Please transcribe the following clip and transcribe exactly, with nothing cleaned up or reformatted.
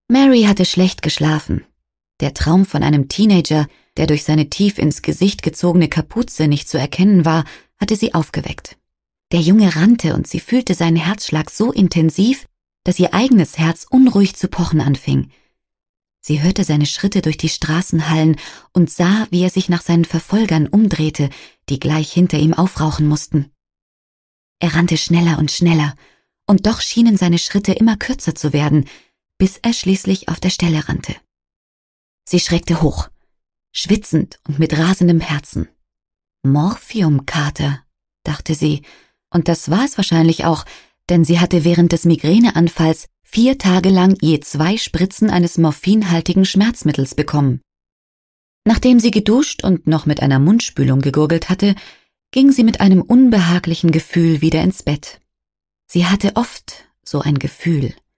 Mary hatte schlecht geschlafen. Der Traum von einem Teenager, der durch seine tief ins Gesicht gezogene Kapuze nicht zu erkennen war, hatte sie aufgeweckt. Der Junge rannte und sie fühlte seinen Herzschlag so intensiv, dass ihr eigenes Herz unruhig zu pochen anfing. Sie hörte seine Schritte durch die Straßen hallen und sah, wie er sich nach seinen Verfolgern umdrehte, die gleich hinter ihm aufrauchen mussten. Er rannte schneller und schneller, und doch schienen seine Schritte immer kürzer zu werden, bis er schließlich auf der Stelle rannte. Sie schreckte hoch, schwitzend und mit rasendem Herzen. Morphiumkater, dachte sie, und das war es wahrscheinlich auch, denn sie hatte während des Migräneanfalls vier Tage lang je zwei Spritzen eines morphinhaltigen Schmerzmittels bekommen. Nachdem sie geduscht und noch mit einer Mundspülung gegurgelt hatte, ging sie mit einem unbehaglichen Gefühl wieder ins Bett. Sie hatte oft so ein Gefühl.